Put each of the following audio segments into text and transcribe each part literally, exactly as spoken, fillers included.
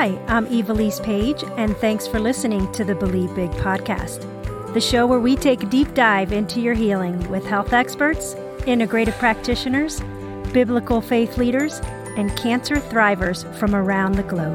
Hi, I'm Evilise Page, and thanks for listening to the Believe Big podcast, the show where we take a deep dive into your healing with health experts, integrative practitioners, biblical faith leaders, and cancer thrivers from around the globe.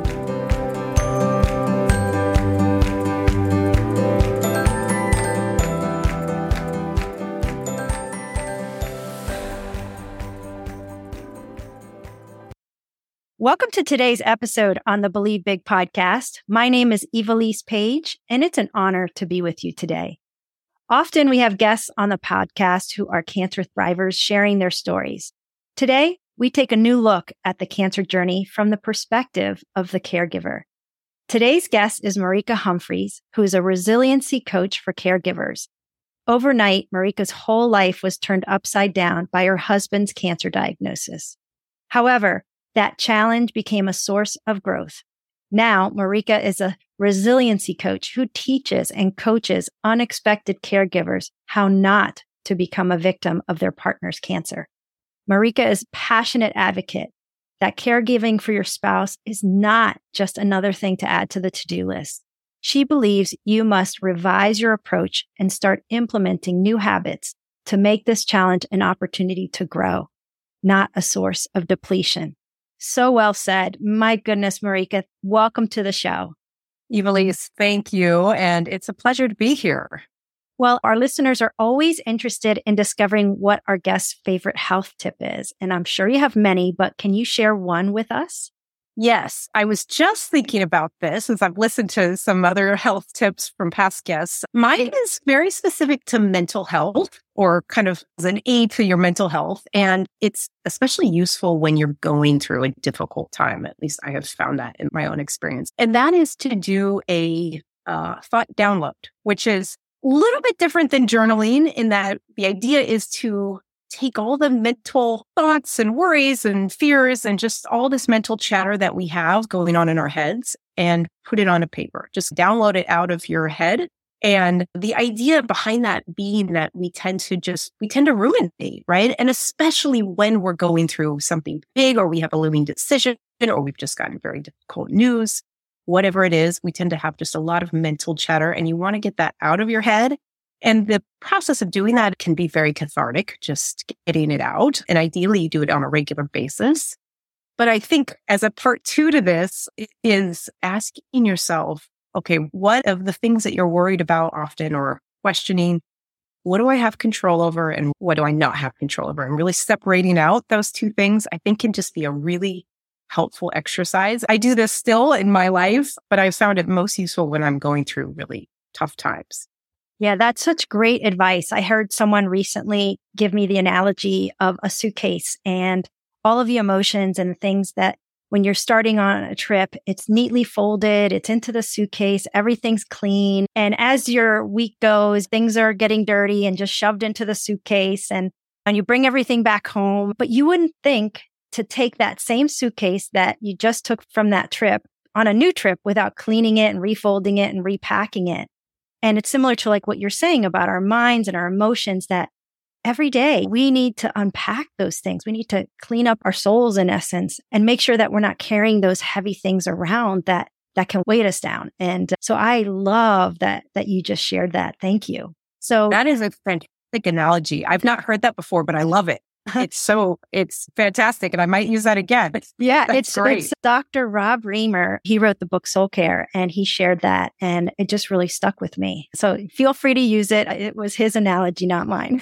Welcome to today's episode on the Believe Big podcast. My name is Evilise Page, and it's an honor to be with you today. Often we have guests on the podcast who are cancer thrivers sharing their stories. Today, we take a new look at the cancer journey from the perspective of the caregiver. Today's guest is Marika Humphreys, who is a resiliency coach for caregivers. Overnight, Marika's whole life was turned upside down by her husband's cancer diagnosis. However, that challenge became a source of growth. Now, Marika is a resiliency coach who teaches and coaches unexpected caregivers how not to become a victim of their partner's cancer. Marika is a passionate advocate that caregiving for your spouse is not just another thing to add to the to-do list. She believes you must revise your approach and start implementing new habits to make this challenge an opportunity to grow, not a source of depletion. So well said. My goodness, Marika, welcome to the show. Evilise, thank you. And it's a pleasure to be here. Well, our listeners are always interested in discovering what our guest's favorite health tip is. And I'm sure you have many, but can you share one with us? Yes, I was just thinking about this as I've listened to some other health tips from past guests. Mine is very specific to mental health, or kind of as an aid to your mental health. And it's especially useful when you're going through a difficult time. At least I have found that in my own experience. And that is to do a uh, thought download, which is a little bit different than journaling in that the idea is to take all the mental thoughts and worries and fears and just all this mental chatter that we have going on in our heads and put it on a paper. Just download it out of your head. And the idea behind that being that we tend to just, we tend to ruminate, right? And especially when we're going through something big or we have a looming decision or we've just gotten very difficult news, whatever it is, we tend to have just a lot of mental chatter and you want to get that out of your head. And the process of doing that can be very cathartic, just getting it out. And ideally, you do it on a regular basis. But I think as a part two to this is asking yourself, okay, what of the things that you're worried about often or questioning, what do I have control over and what do I not have control over? And really separating out those two things, I think can just be a really helpful exercise. I do this still in my life, but I found it most useful when I'm going through really tough times. Yeah, that's such great advice. I heard someone recently give me the analogy of a suitcase and all of the emotions and things that when you're starting on a trip, it's neatly folded, it's into the suitcase, everything's clean. And as your week goes, things are getting dirty and just shoved into the suitcase and, and you bring everything back home. But you wouldn't think to take that same suitcase that you just took from that trip on a new trip without cleaning it and refolding it and repacking it. And it's similar to like what you're saying about our minds and our emotions that every day we need to unpack those things. We need to clean up our souls in essence and make sure that we're not carrying those heavy things around that that can weight us down. And so I love that that you just shared that. Thank you. So that is a fantastic analogy. I've not heard that before, but I love it. It's so, it's fantastic. And I might use that again. Yeah, That's it's great. It's Doctor Rob Reimer. He wrote the book Soul Care and he shared that and it just really stuck with me. So feel free to use it. It was his analogy, not mine.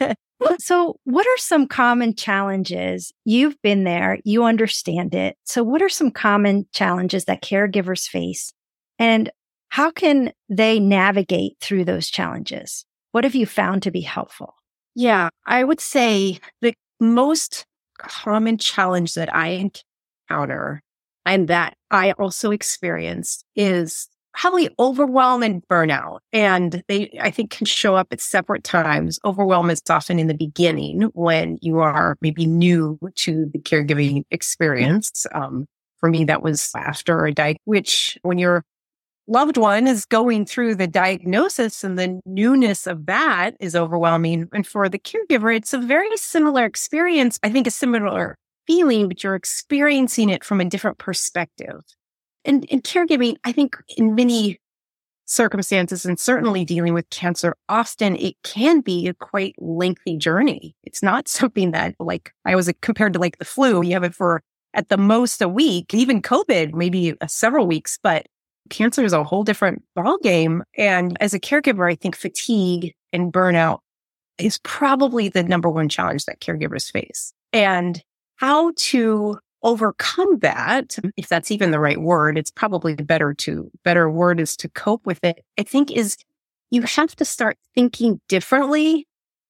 So what are some common challenges? You've been there, you understand it. So what are some common challenges that caregivers face and how can they navigate through those challenges? What have you found to be helpful? Yeah, I would say the most common challenge that I encounter and that I also experience is probably overwhelm and burnout. And they, I think, can show up at separate times. Overwhelm is often in the beginning when you are maybe new to the caregiving experience. Um, for me, that was after a diagnosis, which when you're loved one is going through the diagnosis and the newness of that is overwhelming. And for the caregiver, it's a very similar experience. I think a similar feeling, but you're experiencing it from a different perspective. And in caregiving, I think in many circumstances, and certainly dealing with cancer, often it can be a quite lengthy journey. It's not something that, like, I was compared to like the flu, you have it for at the most a week, even COVID, maybe uh, several weeks, but cancer is a whole different ballgame. And as a caregiver, I think fatigue and burnout is probably the number one challenge that caregivers face. And how to overcome that, if that's even the right word, it's probably better to, better word is to cope with it, I think is you have to start thinking differently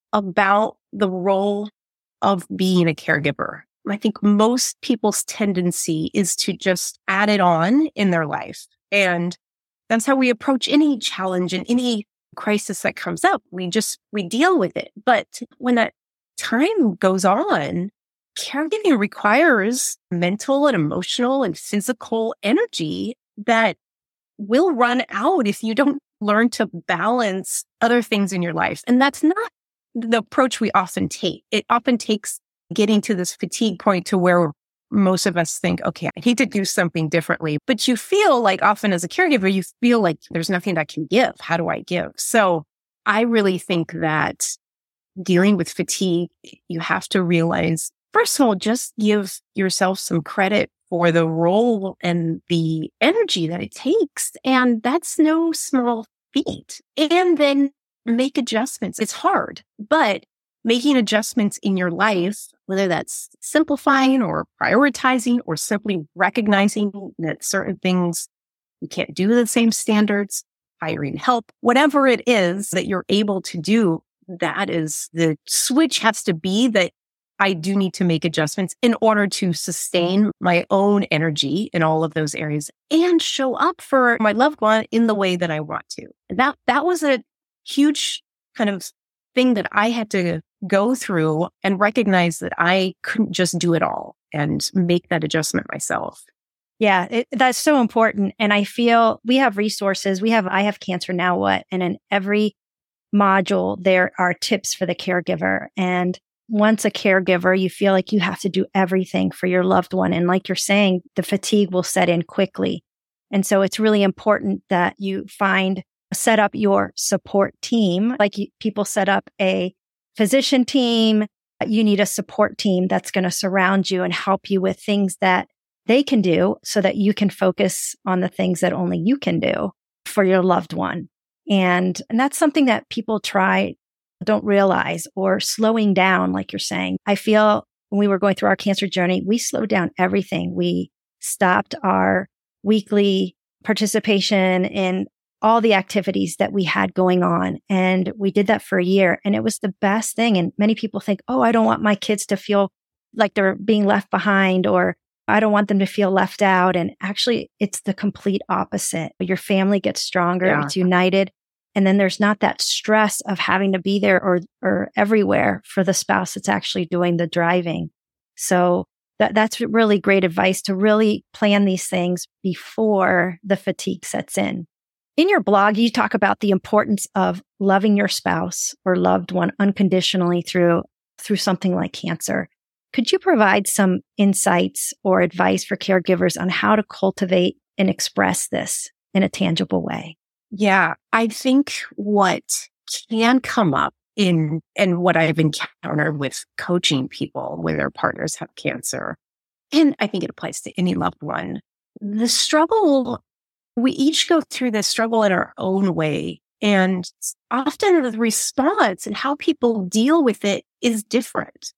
about the role of being a caregiver. I think most people's tendency is to just add it on in their life. And that's how we approach any challenge and any crisis that comes up. We just, we deal with it. But when that time goes on, caregiving requires mental and emotional and physical energy that will run out if you don't learn to balance other things in your life. And that's not the approach we often take. It often takes getting to this fatigue point to where most of us think, okay, I need to do something differently. But you feel like often as a caregiver, you feel like there's nothing I can give. How do I give? So I really think that dealing with fatigue, you have to realize, first of all, just give yourself some credit for the role and the energy that it takes. And that's no small feat. And then make adjustments. It's hard, but making adjustments in your life, whether that's simplifying or prioritizing or simply recognizing that certain things you can't do the same standards, hiring help, whatever it is that you're able to do, that is the switch has to be that I do need to make adjustments in order to sustain my own energy in all of those areas and show up for my loved one in the way that I want to. And that, that was a huge kind of thing that I had to go through and recognize that I couldn't just do it all and make that adjustment myself. Yeah, it, that's so important. And I feel we have resources. We have, I Have Cancer Now What? And in every module, there are tips for the caregiver. And once a caregiver, you feel like you have to do everything for your loved one. And like you're saying, the fatigue will set in quickly. And so it's really important that you find, set up your support team. Like you, people set up a physician team. You need a support team that's going to surround you and help you with things that they can do so that you can focus on the things that only you can do for your loved one. And, and that's something that people try, don't realize, or slowing down, like you're saying. I feel when we were going through our cancer journey, we slowed down everything. We stopped our weekly participation in all the activities that we had going on. And we did that for a year. And it was the best thing. And many people think, oh, I don't want my kids to feel like they're being left behind, or I don't want them to feel left out. And actually, it's the complete opposite. Your family gets stronger. Yeah. It's united. And then there's not that stress of having to be there or, or everywhere for the spouse that's actually doing the driving. So that, that's really great advice, to really plan these things before the fatigue sets in. In your blog, you talk about the importance of loving your spouse or loved one unconditionally through, through something like cancer. Could you provide some insights or advice for caregivers on how to cultivate and express this in a tangible way? Yeah, I think what can come up in, and what I've encountered with coaching people when their partners have cancer, and I think it applies to any loved one, the struggle, we each go through this struggle in our own way. And often the response and how people deal with it is different.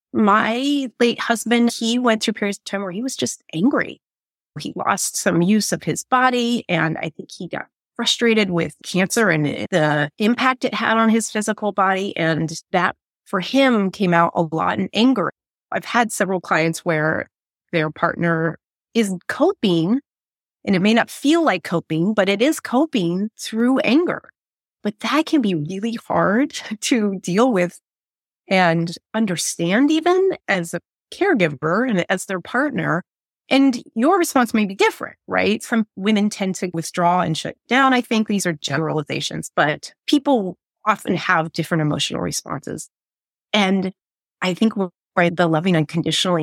My late husband, he went through periods of time where he was just angry. He lost some use of his body, and I think he got frustrated with cancer and the impact it had on his physical body. And that for him came out a lot in anger. I've had several clients where their partner is coping, and it may not feel like coping, but it is coping through anger. But that can be really hard to deal with and understand, even as a caregiver and as their partner. And your response may be different, right? Some women tend to withdraw and shut down. I think these are generalizations, but people often have different emotional responses. And I think where the loving unconditionally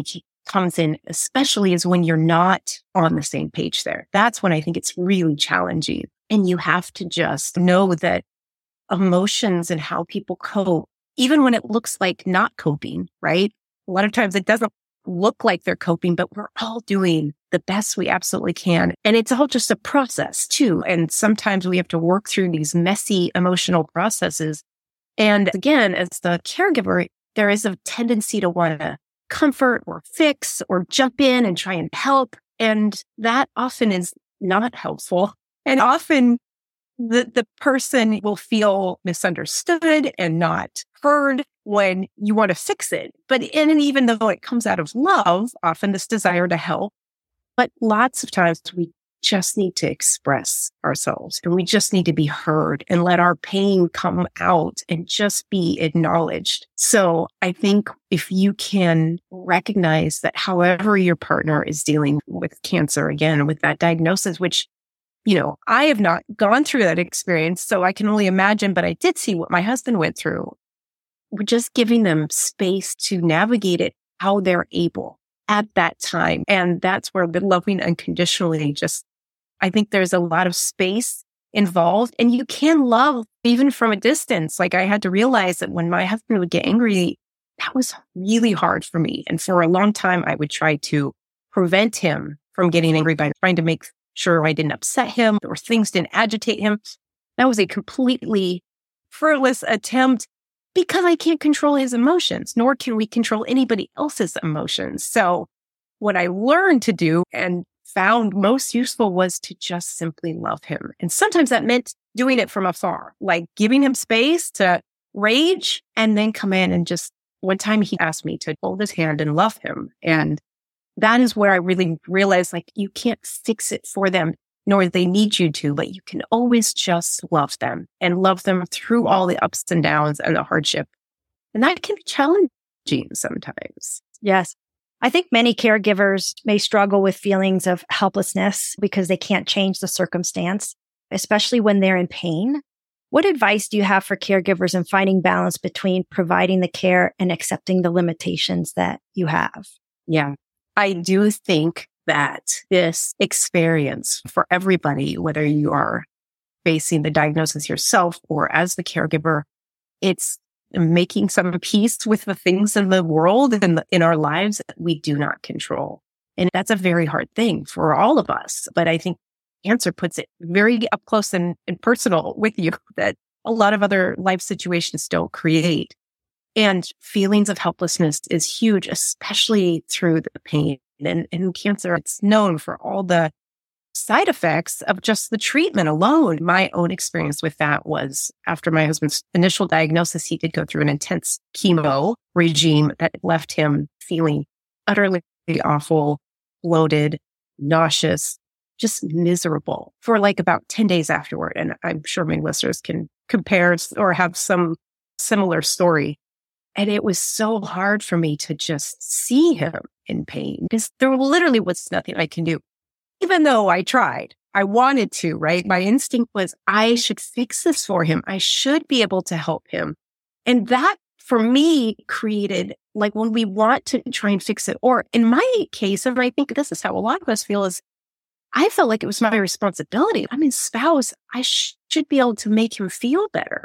comes in, especially is when you're not on the same page there. That's when I think it's really challenging. And you have to just know that emotions and how people cope, even when it looks like not coping, right? A lot of times it doesn't look like they're coping, but we're all doing the best we absolutely can. And it's all just a process too. And sometimes we have to work through these messy emotional processes. And again, as the caregiver, there is a tendency to want to comfort or fix or jump in and try and help. And that often is not helpful. And often the, the person will feel misunderstood and not heard when you want to fix it. But and even though it comes out of love, often this desire to help, but lots of times we just need to express ourselves and we just need to be heard and let our pain come out and just be acknowledged. So I think if you can recognize that however your partner is dealing with cancer, again, with that diagnosis, which, you know, I have not gone through that experience, so I can only imagine, but I did see what my husband went through. We're just giving them space to navigate it how they're able at that time. And that's where the loving unconditionally just, I think there's a lot of space involved, and you can love even from a distance. Like I had to realize that when my husband would get angry, that was really hard for me. And for a long time, I would try to prevent him from getting angry by trying to make sure I didn't upset him or things didn't agitate him. That was a completely fruitless attempt because I can't control his emotions, nor can we control anybody else's emotions. So what I learned to do and found most useful was to just simply love him. And sometimes that meant doing it from afar, like giving him space to rage and then come in and just, one time he asked me to hold his hand and love him. And that is where I really realized, like, you can't fix it for them, nor they need you to, but you can always just love them and love them through all the ups and downs and the hardship. And that can be challenging sometimes. Yes. I think many caregivers may struggle with feelings of helplessness because they can't change the circumstance, especially when they're in pain. What advice do you have for caregivers in finding balance between providing the care and accepting the limitations that you have? Yeah, I do think that this experience for everybody, whether you are facing the diagnosis yourself or as the caregiver, it's making some peace with the things in the world and in, in our lives that we do not control. And that's a very hard thing for all of us. But I think cancer puts it very up close and, and personal with you that a lot of other life situations don't create. And feelings of helplessness is huge, especially through the pain. And in cancer, it's known for all the side effects of just the treatment alone. My own experience with that was after my husband's initial diagnosis, he did go through an intense chemo regime that left him feeling utterly awful, bloated, nauseous, just miserable for like about ten days afterward. And I'm sure my listeners can compare or have some similar story. And it was so hard for me to just see him in pain because there literally was nothing I can do. Even though I tried, I wanted to, right? My instinct was I should fix this for him. I should be able to help him. And that for me created like when we want to try and fix it, or in my case, and I think this is how a lot of us feel, is I felt like it was my responsibility. I'm his spouse. I sh- should be able to make him feel better.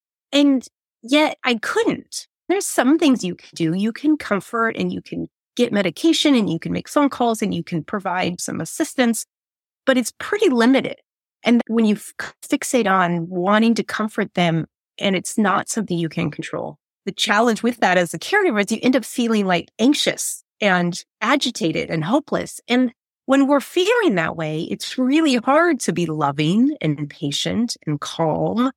And yet I couldn't. There's some things you can do. You can comfort and you can get medication and you can make phone calls and you can provide some assistance, but it's pretty limited. And when you f- fixate on wanting to comfort them and it's not something you can control, the challenge with that as a caregiver is you end up feeling like anxious and agitated and hopeless. And when we're feeling that way, it's really hard to be loving and patient and calm.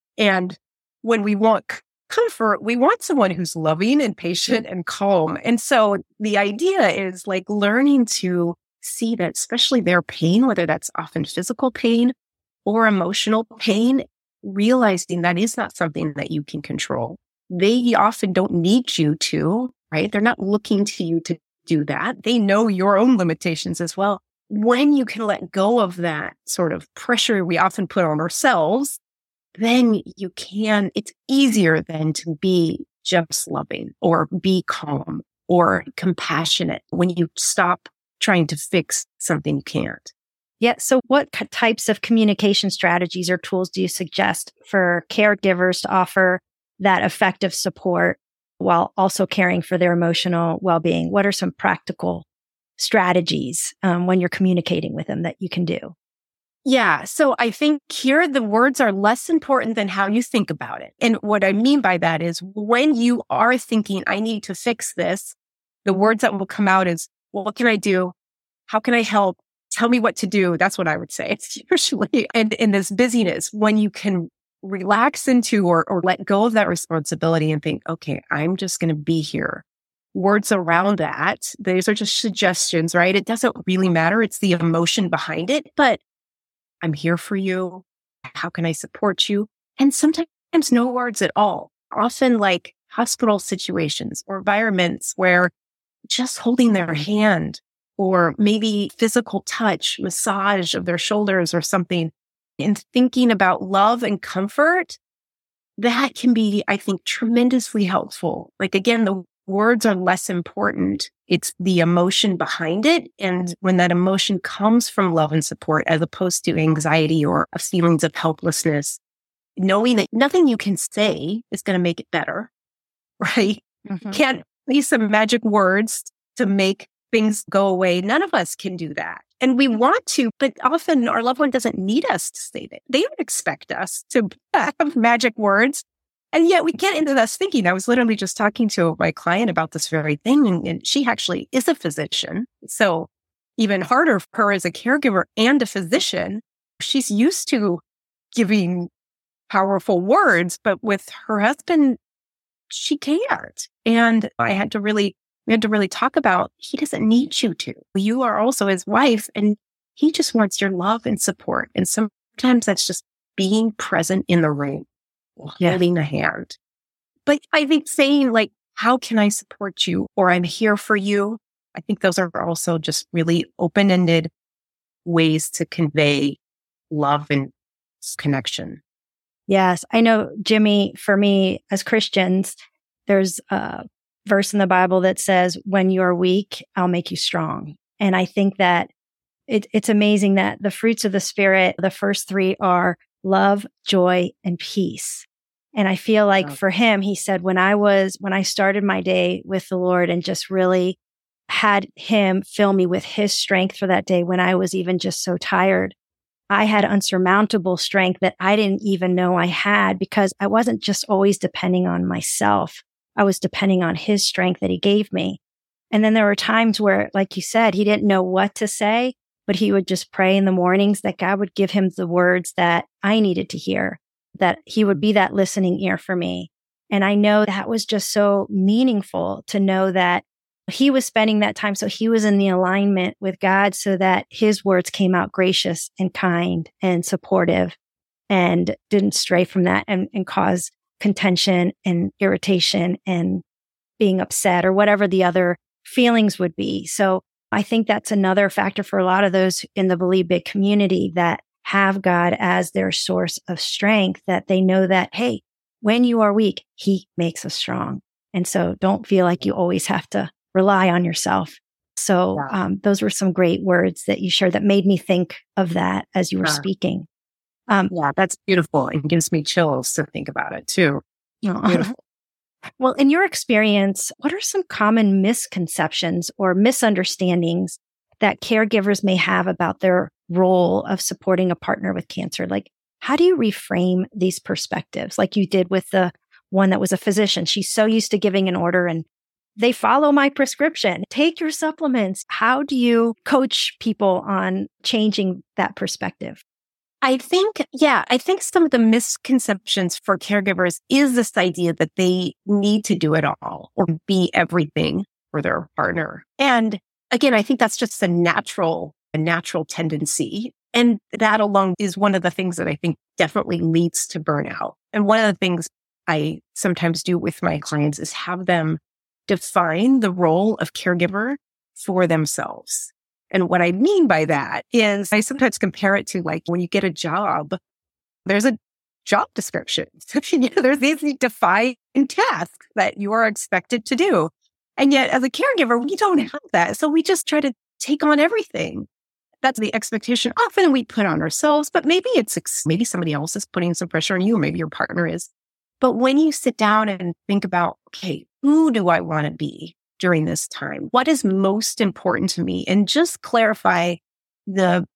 And when we want comfort, we want someone who's loving and patient and calm. And so the idea is like learning to see that, especially their pain, whether that's often physical pain or emotional pain, realizing that is not something that you can control. They often don't need you to, right? They're not looking to you to do that. They know your own limitations as well. When you can let go of that sort of pressure we often put on ourselves, then you can, it's easier then to be just loving or be calm or compassionate when you stop trying to fix something you can't. Yeah. So what c- types of communication strategies or tools do you suggest for caregivers to offer that effective support while also caring for their emotional well-being? What are some practical strategies um, when you're communicating with them that you can do? Yeah. So I think here the words are less important than how you think about it. And what I mean by that is when you are thinking, I need to fix this, the words that will come out is, well, what can I do? How can I help? Tell me what to do. That's what I would say. It's usually, and in this busyness, when you can relax into or, or let go of that responsibility and think, okay, I'm just going to be here. Words around that, these are just suggestions, right? It doesn't really matter. It's the emotion behind it, but I'm here for you. How can I support you? And sometimes no words at all. Often like hospital situations or environments where just holding their hand or maybe physical touch, massage of their shoulders or something, and thinking about love and comfort, that can be, I think, tremendously helpful. Like, again, the words are less important. It's the emotion behind it. And when that emotion comes from love and support, as opposed to anxiety or feelings of helplessness, knowing that nothing you can say is going to make it better, right? Mm-hmm. Can't be some magic words to make things go away. None of us can do that. And we want to, but often our loved one doesn't need us to say that. They don't expect us to have magic words. And yet we get into this thinking. I was literally just talking to my client about this very thing, and, and she actually is a physician. So even harder for her as a caregiver and a physician, she's used to giving powerful words, but with her husband, she can't. And I had to really, we had to really talk about, he doesn't need you to. You are also his wife, and he just wants your love and support. And sometimes that's just being present in the room. Yeah. Holding a hand. But I think saying like, how can I support you? Or I'm here for you. I think those are also just really open-ended ways to convey love and connection. Yes. I know, Jimmy, for me as Christians, there's a verse in the Bible that says, when you're weak, I'll make you strong. And I think that it, it's amazing that the fruits of the Spirit, the first three are love, joy, and peace. And I feel like for him, he said, when I was, when I started my day with the Lord and just really had him fill me with his strength for that day, when I was even just so tired, I had unsurmountable strength that I didn't even know I had, because I wasn't just always depending on myself. I was depending on his strength that he gave me. And then there were times where, like you said, he didn't know what to say, but he would just pray in the mornings that God would give him the words that I needed to hear, that he would be that listening ear for me. And I know that was just so meaningful to know that he was spending that time. So he was in the alignment with God so that his words came out gracious and kind and supportive and didn't stray from that and, and cause contention and irritation and being upset or whatever the other feelings would be. So I think that's another factor for a lot of those in the Believe Big community that have God as their source of strength, that they know that, hey, when you are weak, he makes us strong. And so don't feel like you always have to rely on yourself. So yeah. um, those were some great words that you shared that made me think of that as you were yeah. speaking. Um, yeah, that's beautiful. It gives me chills to think about it too. Beautiful. Well, in your experience, what are some common misconceptions or misunderstandings that caregivers may have about their role of supporting a partner with cancer? Like, how do you reframe these perspectives? Like you did with the one that was a physician. She's so used to giving an order and they follow my prescription. Take your supplements. How do you coach people on changing that perspective? I think, yeah, I think some of the misconceptions for caregivers is this idea that they need to do it all or be everything for their partner. And again, I think that's just a natural, a natural tendency. And that alone is one of the things that I think definitely leads to burnout. And one of the things I sometimes do with my clients is have them define the role of caregiver for themselves. And what I mean by that is I sometimes compare it to like when you get a job, there's a job description. you know, there's these defined tasks that you are expected to do. And yet as a caregiver, we don't have that. So we just try to take on everything. That's the expectation often we put on ourselves, but maybe it's, maybe somebody else is putting some pressure on you, or maybe your partner is. But when you sit down and think about, okay, who do I want to be during this time? What is most important to me? And just clarify the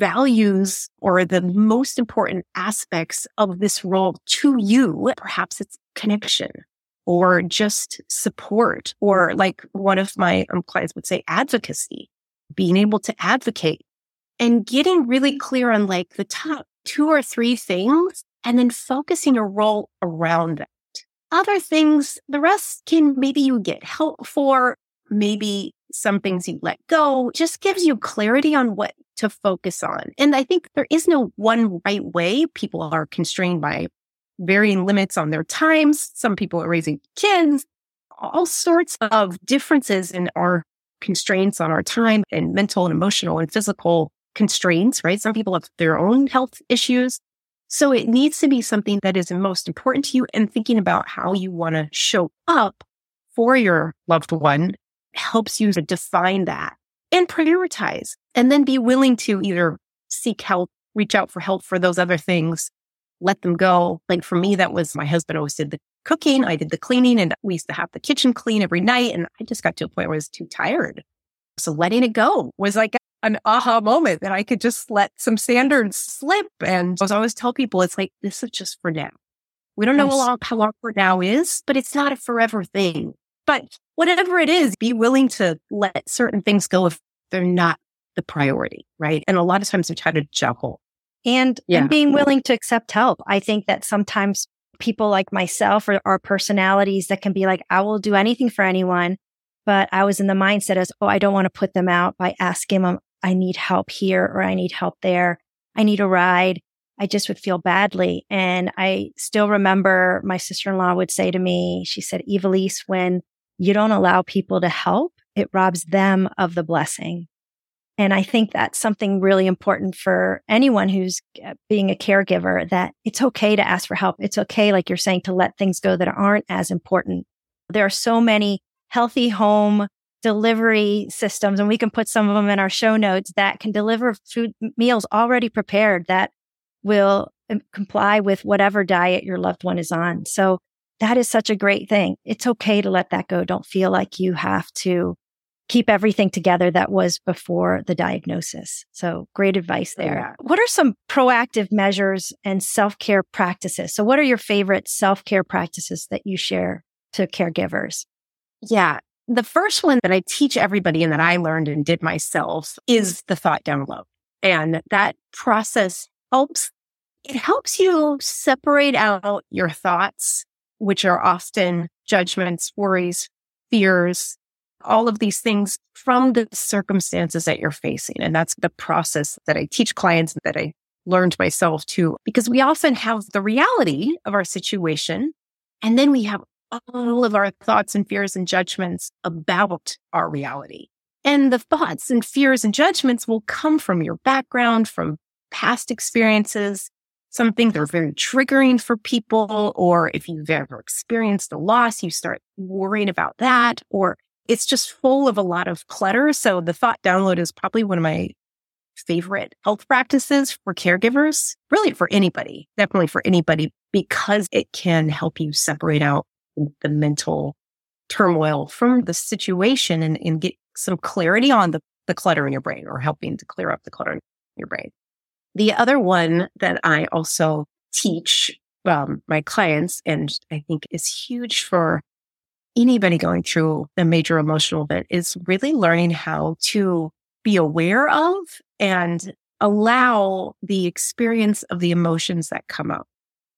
values or the most important aspects of this role to you. Perhaps it's connection or just support, or like one of my um, clients would say, advocacy, being able to advocate and getting really clear on like the top two or three things and then focusing your role around that. Other things, the rest can maybe you get help for, maybe some things you let go, just gives you clarity on what to focus on. And I think there is no one right way. People are constrained by varying limits on their times. Some people are raising kids, all sorts of differences in our constraints on our time and mental and emotional and physical constraints, right? Some people have their own health issues. So it needs to be something that is most important to you, and thinking about how you want to show up for your loved one helps you to define that and prioritize, and then be willing to either seek help, reach out for help for those other things, let them go. Like for me, that was my husband always did the cooking. I did the cleaning, and we used to have the kitchen clean every night. And I just got to a point where I was too tired. So letting it go was like an aha moment that I could just let some standards slip. And as I always tell people, it's like, this is just for now. We don't know how long, how long for now is, but it's not a forever thing. But whatever it is, be willing to let certain things go if they're not the priority, right? And a lot of times we try to juggle. And, yeah. and being willing to accept help. I think that sometimes people like myself or our personalities that can be like, I will do anything for anyone. But I was in the mindset as, oh, I don't want to put them out by asking them, I need help here or I need help there. I need a ride. I just would feel badly. And I still remember my sister-in-law would say to me, she said, Ivelisse, when you don't allow people to help, it robs them of the blessing. And I think that's something really important for anyone who's being a caregiver, that it's okay to ask for help. It's okay, like you're saying, to let things go that aren't as important. There are so many healthy home delivery systems, and we can put some of them in our show notes, that can deliver food meals already prepared that will comply with whatever diet your loved one is on. So that is such a great thing. It's okay to let that go. Don't feel like you have to keep everything together that was before the diagnosis. So great advice there. Yeah. What are some proactive measures and self-care practices? So what are your favorite self-care practices that you share to caregivers? Yeah. The first one that I teach everybody and that I learned and did myself is the thought download. And that process helps, it helps you separate out your thoughts, which are often judgments, worries, fears, all of these things, from the circumstances that you're facing. And that's the process that I teach clients, that I learned myself too, because we often have the reality of our situation, and then we have all of our thoughts and fears and judgments about our reality. And the thoughts and fears and judgments will come from your background, from past experiences. Some things are very triggering for people, or if you've ever experienced a loss, you start worrying about that, or it's just full of a lot of clutter. So the thought download is probably one of my favorite health practices for caregivers, really for anybody, definitely for anybody, because it can help you separate out the mental turmoil from the situation and, and get some clarity on the, the clutter in your brain, or helping to clear up the clutter in your brain. The other one that I also teach um, my clients, and I think is huge for anybody going through a major emotional event, is really learning how to be aware of and allow the experience of the emotions that come up.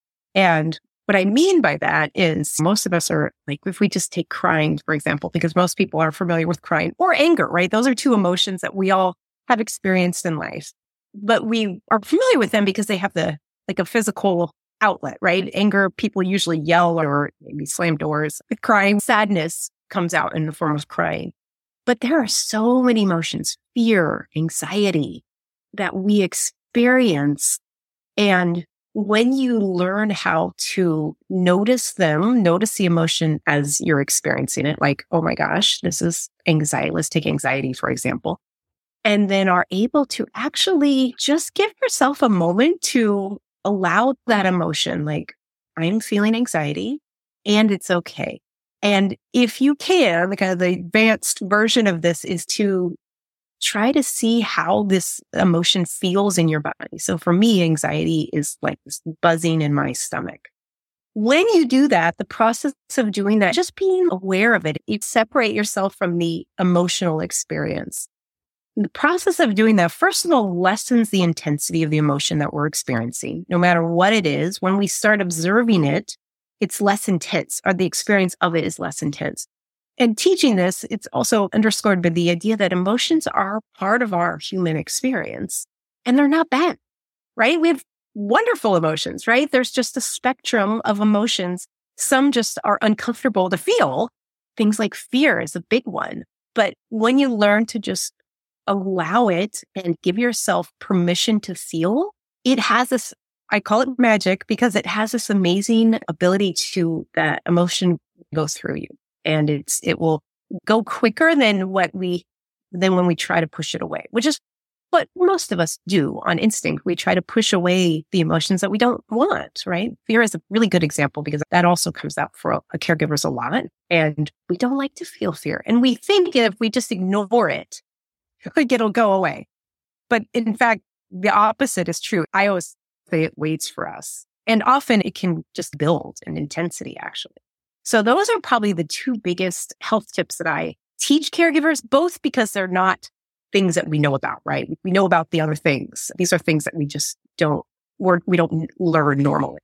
And what I mean by that is, most of us are like, if we just take crying, for example, because most people are familiar with crying, or anger, right? Those are two emotions that we all have experienced in life, but we are familiar with them because they have the, like a physical outlet, right? Anger, people usually yell or maybe slam doors. With crying, sadness comes out in the form of crying. But there are so many emotions, fear, anxiety, that we experience. And when you learn how to notice them, notice the emotion as you're experiencing it, like, oh my gosh, this is anxiety. Let's take anxiety, for example. And then are able to actually just give yourself a moment to allow that emotion, like, I'm feeling anxiety and it's okay. And if you can, the kind of the advanced version of this is to try to see how this emotion feels in your body. So for me, anxiety is like this buzzing in my stomach. When you do that, the process of doing that, just being aware of it, you separate yourself from the emotional experience. The process of doing that, first of all, lessens the intensity of the emotion that we're experiencing. No matter what it is, when we start observing it, it's less intense, or the experience of it is less intense. And teaching this, it's also underscored by the idea that emotions are part of our human experience, and they're not bad, right? We have wonderful emotions, right? There's just a spectrum of emotions. Some just are uncomfortable to feel. Things like fear is a big one. But when you learn to just allow it and give yourself permission to feel, it has this, I call it magic, because it has this amazing ability to, that emotion goes through you. And it's, it will go quicker than what we, than when we try to push it away, which is what most of us do on instinct. We try to push away the emotions that we don't want, right? Fear is a really good example because that also comes out for a, a caregivers a lot. And we don't like to feel fear. And we think if we just ignore it, like it'll go away. But in fact, the opposite is true. I always say it waits for us. And often it can just build in intensity, actually. So those are probably the two biggest health tips that I teach caregivers, both because they're not things that we know about, right? We know about the other things. These are things that we just don't, we're, we don't learn normally.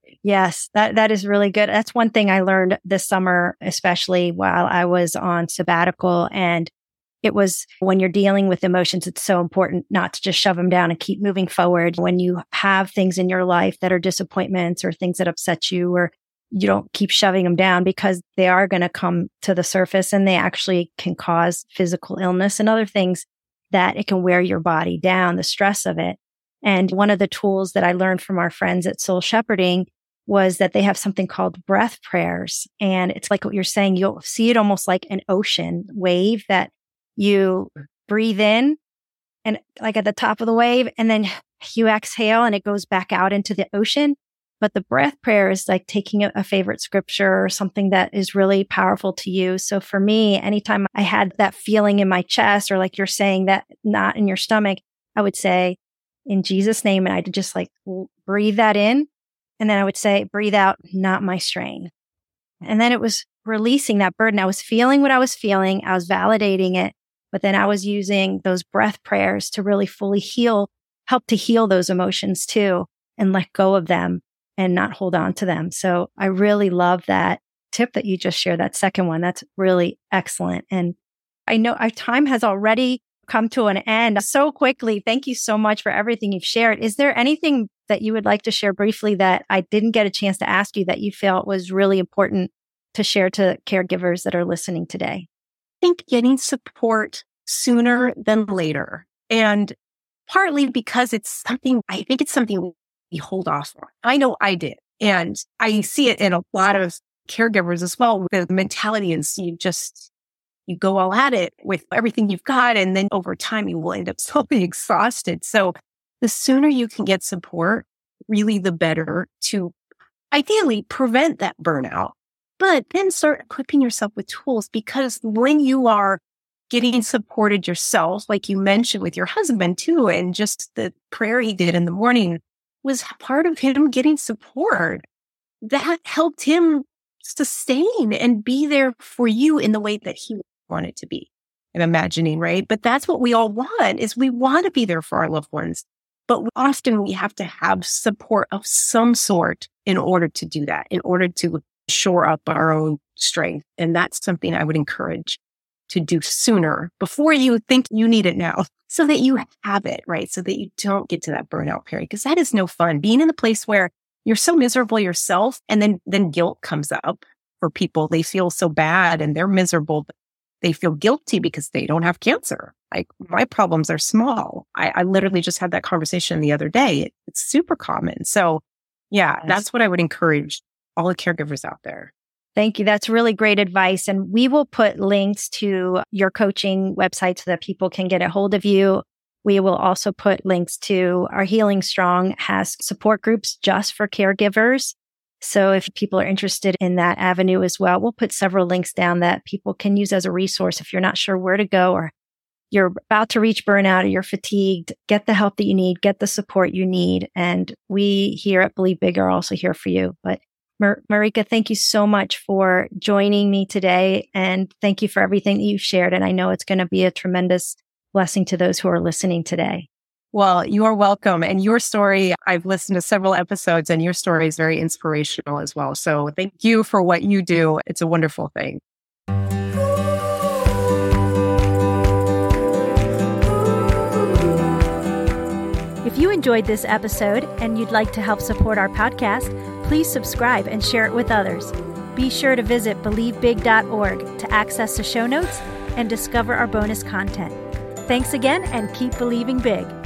Yes, that, that is really good. That's one thing I learned this summer, especially while I was on sabbatical. And it was when you're dealing with emotions, it's so important not to just shove them down and keep moving forward. When you have things in your life that are disappointments or things that upset you, or you don't keep shoving them down, because they are going to come to the surface and they actually can cause physical illness and other things that it can wear your body down, the stress of it. And one of the tools that I learned from our friends at Soul Shepherding was that they have something called breath prayers. And it's like what you're saying, you'll see it almost like an ocean wave that you breathe in and like at the top of the wave, and then you exhale and it goes back out into the ocean. But the breath prayer is like taking a, a favorite scripture or something that is really powerful to you. So for me, anytime I had that feeling in my chest, or like you're saying that knot in your stomach, I would say, in Jesus' name, and I'd just like breathe that in. And then I would say, breathe out, not my strain. And then it was releasing that burden. I was feeling what I was feeling. I was validating it. But then I was using those breath prayers to really fully heal, help to heal those emotions too, and let go of them and not hold on to them. So I really love that tip that you just shared, that second one. That's really excellent. And I know our time has already come to an end so quickly. Thank you so much for everything you've shared. Is there anything that you would like to share briefly that I didn't get a chance to ask you that you felt was really important to share to caregivers that are listening today? I think getting support sooner than later. And partly because it's something, I think it's something we hold off on. I know I did. And I see it in a lot of caregivers as well. The mentality is you just, you go all at it with everything you've got. And then over time, you will end up so exhausted. So the sooner you can get support, really the better to ideally prevent that burnout. But then start equipping yourself with tools, because when you are getting supported yourself, like you mentioned with your husband too, and just the prayer he did in the morning was part of him getting support. That helped him sustain and be there for you in the way that he wanted to be. I'm imagining, right? But that's what we all want, is we want to be there for our loved ones. But often we have to have support of some sort in order to do that, in order to shore up our own strength. And that's something I would encourage to do sooner, before you think you need it now, so that you have it, right? So that you don't get to that burnout period, because that is no fun. Being in a place where you're so miserable yourself, and then, then guilt comes up for people. They feel so bad and they're miserable, but they feel guilty because they don't have cancer. Like, my problems are small. I, I literally just had that conversation the other day. It, it's super common. So Yeah, Yes. that's what I would encourage all the caregivers out there. Thank you. That's really great advice. And we will put links to your coaching website so that people can get a hold of you. We will also put links to our Healing Strong has support groups just for caregivers. So if people are interested in that avenue as well, we'll put several links down that people can use as a resource. If you're not sure where to go or you're about to reach burnout or you're fatigued, get the help that you need, get the support you need. And we here at Believe Big are also here for you. But Mar- Marika, thank you so much for joining me today. And thank you for everything that you've shared. And I know it's going to be a tremendous blessing to those who are listening today. Well, you are welcome. And your story, I've listened to several episodes and your story is very inspirational as well. So thank you for what you do. It's a wonderful thing. If you enjoyed this episode and you'd like to help support our podcast, please subscribe and share it with others. Be sure to visit believe big dot org to access the show notes and discover our bonus content. Thanks again and keep believing big.